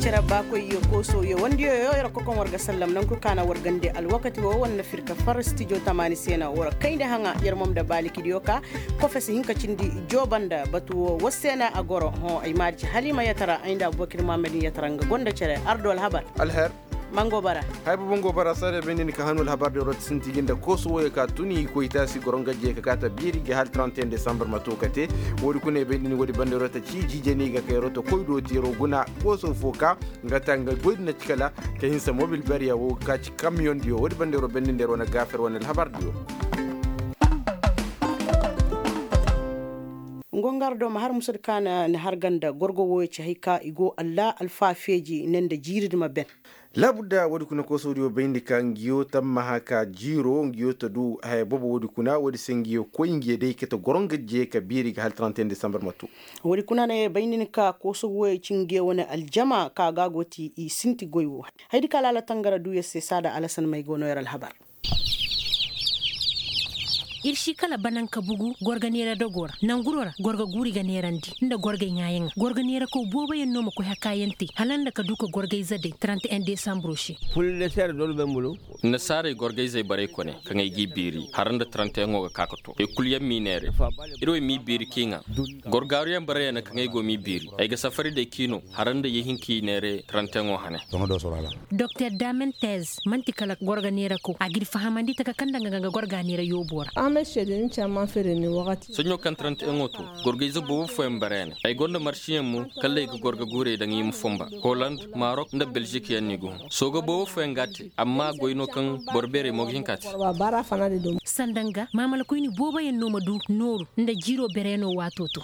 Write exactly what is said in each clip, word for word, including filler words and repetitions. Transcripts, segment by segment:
cera ba ko yo ko so yo wandi yo yo ko kon warga sallam nan ko kana wargande al wakati wo wonna firka far studio tamani sena wora kayde hanga yermom da baliki diyoka ko fesi hinka cindi jobanda batu wasena agoro ho ay marji halima yatara ainda abubakar mamadin yatara nga gonda cere ardol habar alher mango bara hay bongo bara sare benin ka hanul habar de rot sinti ginda koso wo ka tuni ko itasi goronga je ka kata biri ge hal trente et un décembre matokate wodi kune benin wodi bande rota ci jije ni ga kay roto koydo tiro guna koso foka ngata nga godna cikala ke hinsa mobile bariya wo ka ci camion dio wodi bande ro benin der wona gafer wona habar dio ngongardo ma har musud kana ne har ganda gorgo wo ci hayka igo alla alfa feji nende jirid ma ben labda wodi kuna ko sodiyo bendi kan giyo tamma haka jiro giyo to du hay bobo wodi kuna wodi sengiyo ko ingiye dai keto goronga je ka biri ga hal trente et un décembre matu wodi kuna ne bendi ka ko so wo cinge wona aljama ka gagoti i sinti goywo haydi kala la tangara du yesse sada alasan may gono yaral habar irshi kala banan ka bugu gorga nera da gora nan gurora gorga guri ga nerandi inda gorga ngayen gorga nera ko boba yenno mako hakayenti halanda ka duka gorga izade trente et un décembre shi fulle ser dol be mulu na sare gorga izai bare ko ne kan ai gibiri haranda trente et un ga kakato e kulyam minere iro mi biri kinga gorgaru yam bare na kan ai go mi biri ai ga safari de kino haranda yehinki nere trente et un hane tono do sorala docteur Damentez manti kala gorga nera ko agir fahamandi taka kanda nga gorga nera yobora shedin chama fere ni wakati sonyo kan trente et un oto gorga izo bobo fo embarene ay gonda marchien mu kalle ko gorga gure da ngi fomba Holland Maroc nda Belgique yan nigo sogo bobo fo ngati amma goyno kan borbere mo hinkati bara fana de dum sandanga mamala ko ni boba yen no madu noru nda jiro bereno watoto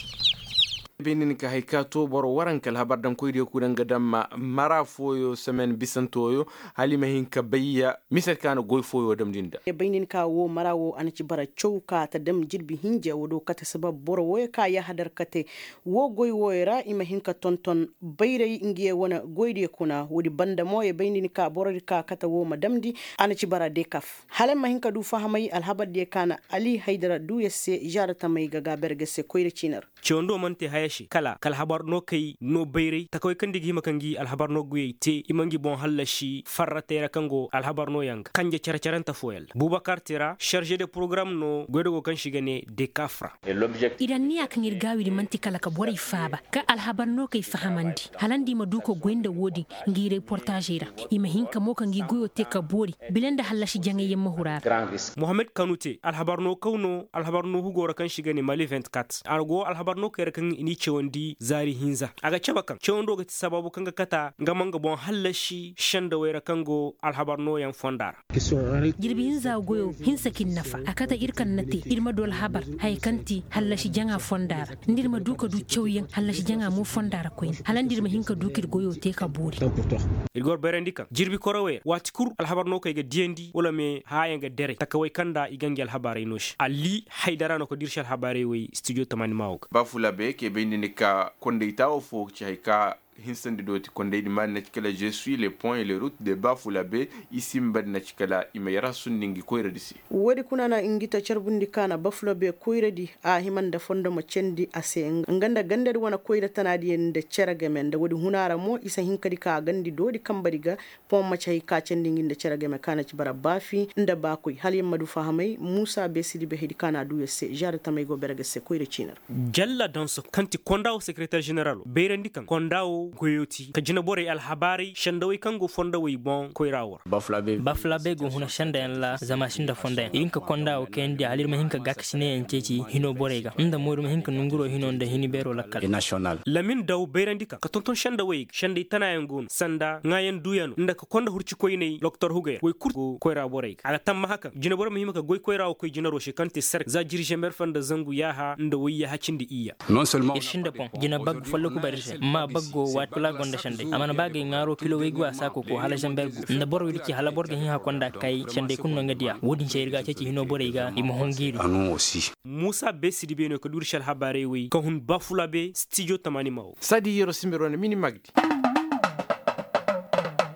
benin ka haykato boro waran kal habar dan koyde ku dan gadam mara foyo semaine bisantoyo halima hinka bayya misal kana goy foyo dam dinda e benin ka wo marawo an ci bara chowka ta dam jirbi hinje wodo kata sabab boro wo ka ya hadar kate wo goy woyra ima hinka tonton bayre ingiye wona goyde kuna wodi banda moye benin ka boro ka kata wo madamdi an ci bara de kaf halama hinka du fahamai alhabar de kana ali haidara du yesse jarata mai gaga bergese koyre cinar chondo monte hayashi kala kal habar no kai no bayre takoy kandi gi makangi al habar no guye te imangi bon halashi farratera kango al habar no yang kanje characharanta foyel Boubacar Tera chargé de programme no godo kan shigane de kafra idan ni ak ngir gawi di manti kala ka bori faba ka al habar no kai fahamandi halandi maduko gwenda wodi ngi reportage ra ima hinka mo kangi goyo te ka bori bilenda halashi jange yemma hurar Mohamed Kanouté al habar no kauno al habar no hugora kan shigane Mali vingt-quatre argo al habar no kere kan ini cewondi zari hinza aga cabakan cewondo ga sababu kanga kata ngamanga bon halashi shanda wayra kango alhabar no yan fondar jirbi hinza goyo hinsa kin nafa akata irkan nati irma dol habar hay kanti halashi janga fondar ndirma duka du cewyen halashi janga mo fondar ko halandir ma hinka dukir goyo te ka buri igor berendika jirbi korowe watkur alhabar no kay ga diendi wala me hayanga dere takawai kanda igangi alhabare nosh ali haydara no ko dirshal habare wi studio tamani mawk bafula be ke benin ka konde itawo fo ci hayka hinsandi doti konde di man nakala je suis les points et les routes de Bafulabe ici mbad nakala imayara sunningi koyradi wodi kunana ingita charbundi kana Bafulabe koyradi a himanda fondo mo cendi ase nganda gandari wana koyra tanadi en de cerage men de wodi hunara mo isa hinkadi ka gandi dodi kambariga pom ma chay ka cendi nginde cerage me kana ci bara bafi nda bakoy hal yamadu fahamay Musa Besidi be hedi kana du yesse jara tamay go berga se koyra cinar jalla dans kanti kondaw secrétaire général beyrandi kan kondaw goyoti ka jina bore al habari shandawai kango fondawai bon koirawar Bafulabe Bafulabe go huna shanda yan la zama shinda fonda inka konda o kendi alir mahinka gaksine en ceci hino borega inda modu mahinka nunguro hino nda hini bero lakkal national lamin daw beyrandika ka tonton shandawai shandi tana yangun sanda ngayen duyano inda ka konda hurci koyne docteur Huger way kurgo koira borega aga tamma haka jina bore mahimaka goy koirawo koy jina roche kanti ser za dirige mer fanda zangu yaha inda wayya hacindi iya non seulement shinda pon jina bag fallo ku barje ma baggo wat kula gonda shande amana bage ngaro kilo wegu asako ko hala jambergu nda bor wili ci hala borga hin hakonda kay shande kunno ngadiya wodin sheyirga ceci hino borega imo hongiri anu aussi Musa Besidi beno ko durshal habare wi ko hun Bafulabe studio tamani maw sadi yero simbero ne mini magdi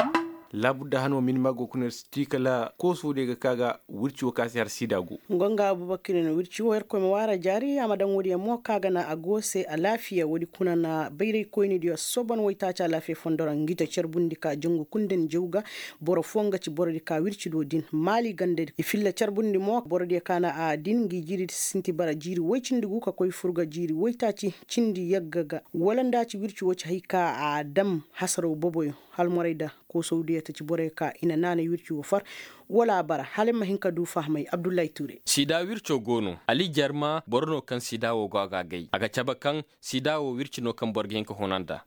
labudda hano min mago kuner stikala ko so de kaga wurci wo kasi har sidago ngonga abubakar no wurci wo ko mo wara jari amadan wodi mo kaga na agose a lafiya wodi kuna na bayre ko ni dio soban wayta ta lafiya fondora ngita cerbundi ka jongo kunden jewga boro fonga ci boro di ka wurci do din mali gande e filla cerbundi mo boro di kana a din ngi jiri sinti bara jiri waycindi gu ka koy furga jiri wayta ci cindi yaggaga walanda ci wurci wo ci hayka a dam hasaro boboyo halmorayda ko saudiya ta ci bore ka ina nana wirci wo far wala bara halima hinka du fahmai abdullahi ture sida wirco gono ali jarma borno kan sida wo gaga gai aga caba kan sida wo wirci no kan borge hinka honanda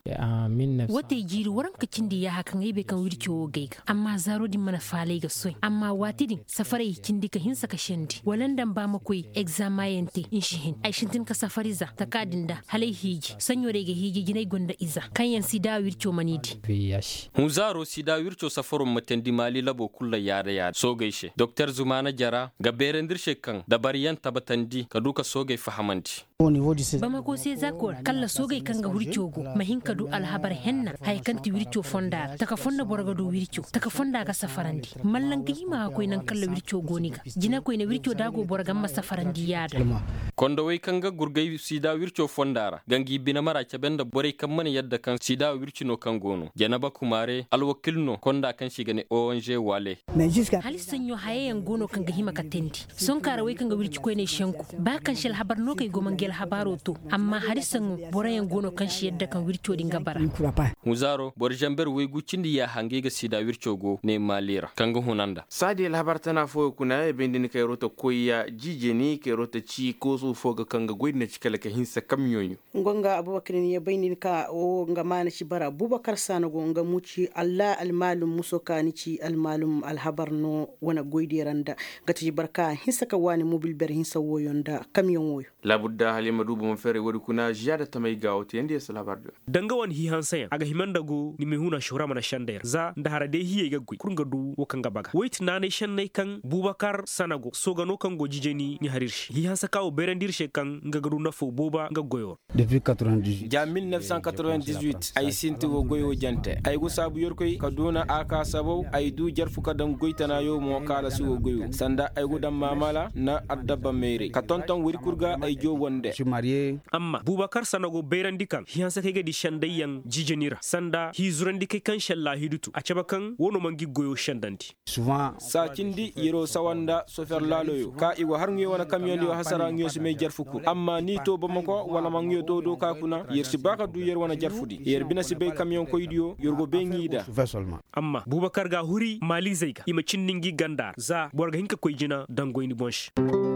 wata jiri waran ka cindi ya hakan ai be kan wirci wo gai amma zaro din mana falai ga soy amma watidin safari cindi ka hinsa ka shendi walandan ba makoi examayente inshihin ai shintin ka safariza ta kadinda halai hiji sanyo rege hiji ginai gonda iza kan yan sida wirco manidi hunzaro sida wirco safarun matendi mali labo kulla yare yare so gaishe Doctor Zumana Jara ga berendir shekan da bariyan tabatandi ka duka so gai fahamanti bama ko sai zako kalla so gai kanga hurcogo mahinka du alhabar henna hay kanti wirco fonda taka fonda borga du wirco taka fonda ga safarandi mallan gima ko nan kalla wirco goni ga jina ko ne wirco dago borga ma safarandi yada kondo wai kanga gurgai sida wirco fondara gangi bina mara ke benda bore kan man yadda kan sida wirci no kan gono janaba kumare alwakilno konda kan shiga ne O N G wale hali sanyo hayayan gono kan ga hima katendi son kara wai kan ga wirci ko ne shanku ba kan shel habar no kai goman gel habaro to amma hari sango borayan gono kan shi yadda kan wirco dinga bara muzaro bor jamber wai gucindi ya hange ga sida wirco go ne malira kan ga hunanda sadi labar tana fo kuna e bendini kay rota koya jijeni kay rota ci ko so fo ga kan ga goyna cikala ka hinsa kamyoyo ngonga abubakar ne ya bayni ka o nga mana shi bara abubakar sanogo nga muci Allah almalum musoka ni ci almalum alhabar no wana goydi randa gati barka hinsa ka wani mobil ber hinsa woyonda kamyon woyo labudda halima dubu mon fere wodi kuna jada tamay gawti yende salabardo danga wan hi hansayan aga himanda go ni me huna shura mana shandayer za da harade hiye ga gui kurga du wakanga baga wait nane shannay kan bubakar sanago soga no kan go jijeni ni harirshi hi hansa kawo berendir she kan ngagaru nafo boba nga goyor depuis quatre-vingt-dix-huit ja mille neuf cent quatre-vingt-dix-huit ay sinti wo goyo jante ay go sabu yorkoy kaduna aka sabo ay du jarfu kadan goytana yo mo kala su wo goyo sanda ay go dam mamala na addaba mere ka tonton wuri kurga ay jo wonde amma bubakar sanago berendi kan hi hansa kege di shandayan jijenira sanda hi zurandi ke kan shalla hidutu a caba kan wono mangi goyo shandanti souvent sa kindi yero sawanda sofer laloyo ka iwa har ngi wana camion yo hasara ngi so me jarfuku amma ni to bamako wana mangi to do ka kuna yersi baka du yer wana jarfudi yer bina si be camion ko idio yorgo be ngida amma bubakar ga huri mali zaiga ima cinningi gandar za borga hinka koy jina dangoyni bonsh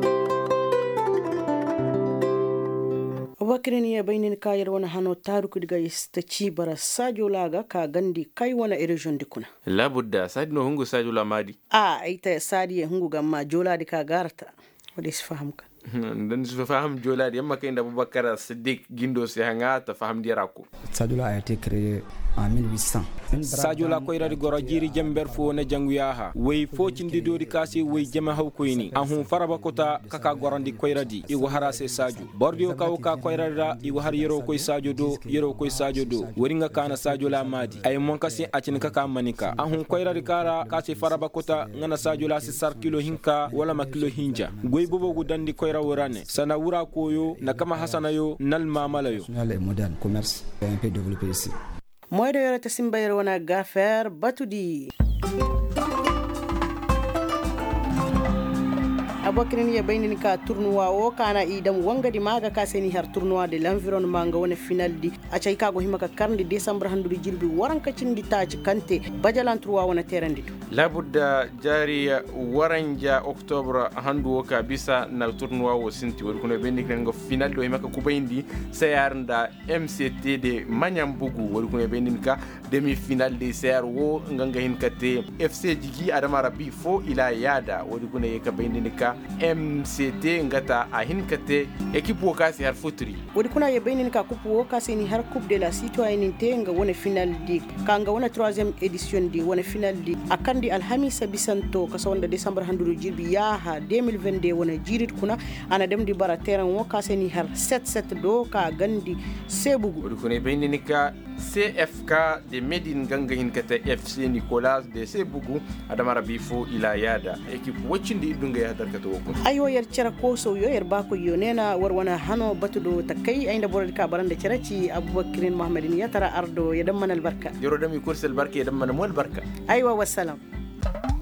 abubakar ne ya bayni ka yar wana hano taruku diga ta ci bara sajo laga ka gandi kai wana erejon dikuna labudda sadi no hungu sajo la madi a aita sadi hungu gamma jola di ka garta wadi sifahamka dan su faham jola di amma kai da abubakar siddiq gindo se hanga ta faham dirako sajo la a été créé en mille huit cents sadio la koyradi goro jiri jember fo ne janguyaha wey fo cindi dori kasi wey jema haw koyni an hum faraba kota kaka gorandi koyradi igo harase sadio bordio kaw ka koyrada igo har yero koy sadio do yero koy sadio do woringa kana sadio la madi ay mon kasi acin kaka manika an hum koyradi kara kasi faraba kota ngana sadio la si sar kilo hinka wala ma kilo hinja goy bobo gudandi koyra worane sana wura koyo na kama hasana yo nal mamala yo le moderne commerce est un peu développé ici moydo yorata simbayr wana gafer batudi abokrin ya bayni ka tournoi o kana idam wangadi maga ka seni har tournoi de l'environnement nga wona final di a cey kago himaka karndi décembre handude jirbi waranka cindi taaci kante bajalan tournoi wona terandi to labudda jari waranja octobre handu ka bisa na tournoi o sinti wor kuno bendi nga final do himaka kubayndi sayarnda M C T de Manyambugu wor kuno bendi ka demi final de sayar wo nganga hinkate F C Jigi Adama Rabi fo ila yada wor kuno yeka bendi ka M C T ngata a hinkate équipe wo kasi har futuri wodi kuna ye bayni ka coupe wo kasi ni har coupe de la citoyenneté nga wona final di kanga wona troisième édition di wona final di akandi alhamisa bisanto ka sonda décembre handudo jirbi ya ha deux mille vingt-deux wona jirit kuna ana dem di bara terrain wo kasi ni har sept sept do ka gandi sebugu wodi kuna bayni ka C F K de Medine ganga hin kata F C Nicolas de Sebugu adamara bifo ila yada ekip wacindi idunga ya hadar kata wokun ayo yar cera ko so yo yar bako yo nena warwana hano batudo takai ainda borad ka baranda ceraci Abubakar Muhammadin ya tara ardo ya damman albarka yoro dami kursal barka ya damman mol barka aywa wassalam